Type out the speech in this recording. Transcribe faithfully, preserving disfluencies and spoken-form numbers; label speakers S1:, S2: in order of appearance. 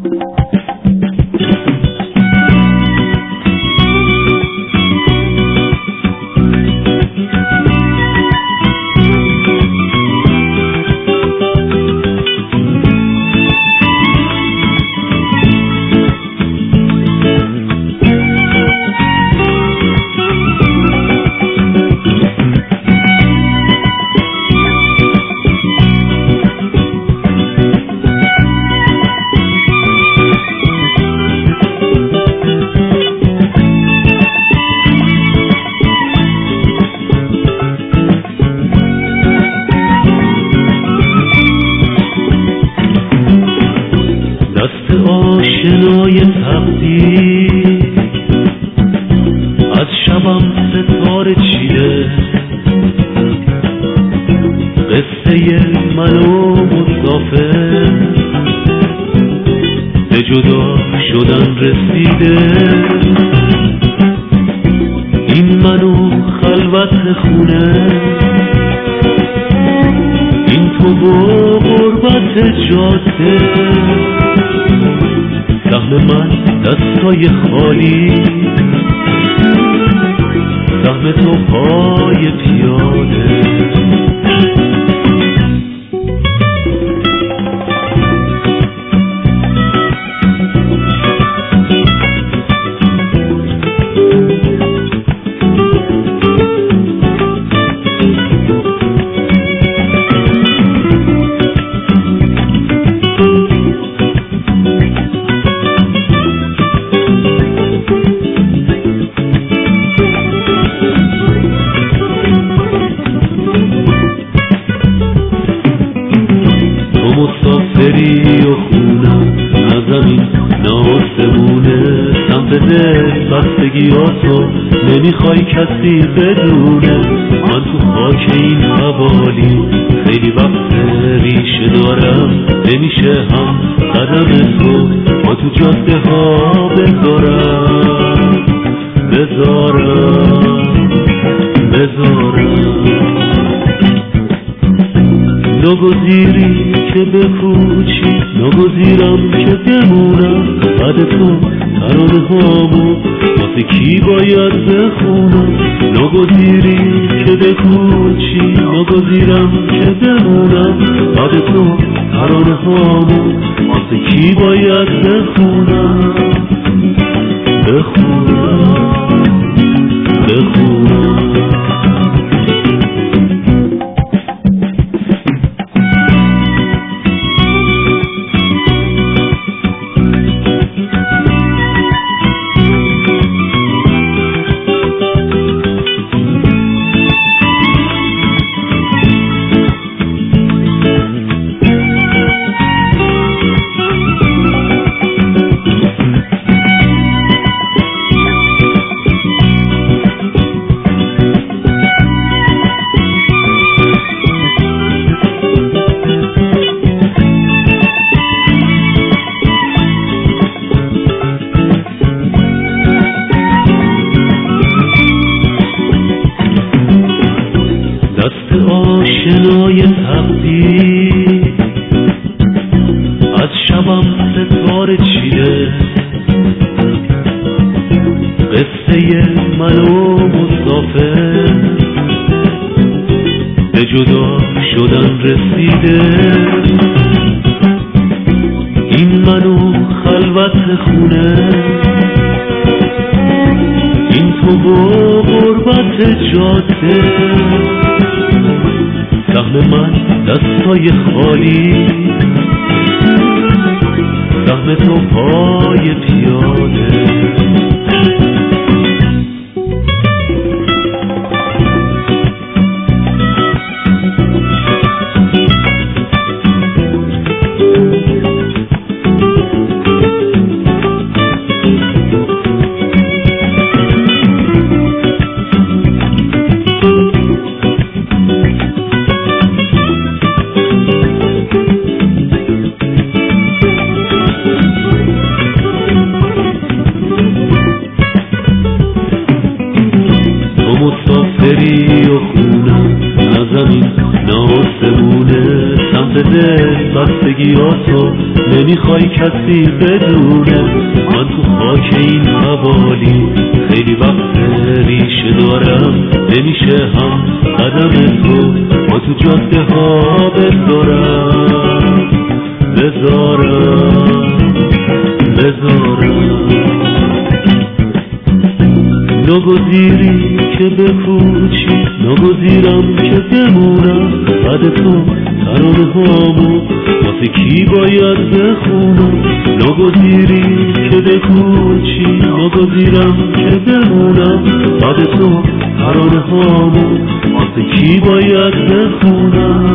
S1: آشنای تقدیر از شبم ستاره چیده، قصه من و مسافر به جدا شدن رسیده. این منو خلوت خونه، این تو و غربت جاده، سهم من دستای خالی، سهم تو پای پیاده. مسافری و خونم نزمین ناسمونه، سمت دل بستگیاتو نمیخوای کسی بدونه. من تو خاک این حوالی خیلی وقت ریشه دارم، نمیشه هم قدم تو با تو جاده ها بذارم بذارم بذارم. نگذیری که بپوچی، نگذیرم که بمونم، بعد تو ترانه هامو واسه کی باید بخونم. نگذیری که بپوچی، نگذیرم که بمونم، بعد تو ترانه هامو واسه کی باید بخونم بخونم بخونم. آشنای تقدیر از شبم ستاره چیده، قصه من و مسافر به جدا شدن رسیده. این منو خلوت خونه، این تو و غربت جاده، سهم من دستای خالی، سهم تو پای پیاده. نمیخوای کسی بدونه من تو خاک این حوالی خیلی وقت ریشه دارم، نمیشه هم قدم تو با تو جاده ها بذارم بذارم بذارم. ناگزیری که بپوچی، ناگزیرم که بمونم، بعد تو ترانه هامو واسه کی باید بخونم. ناگزیری که بپوچی، ناگزیرم که بمونم، بعد تو ترانه هامو واسه کی باید بخونم.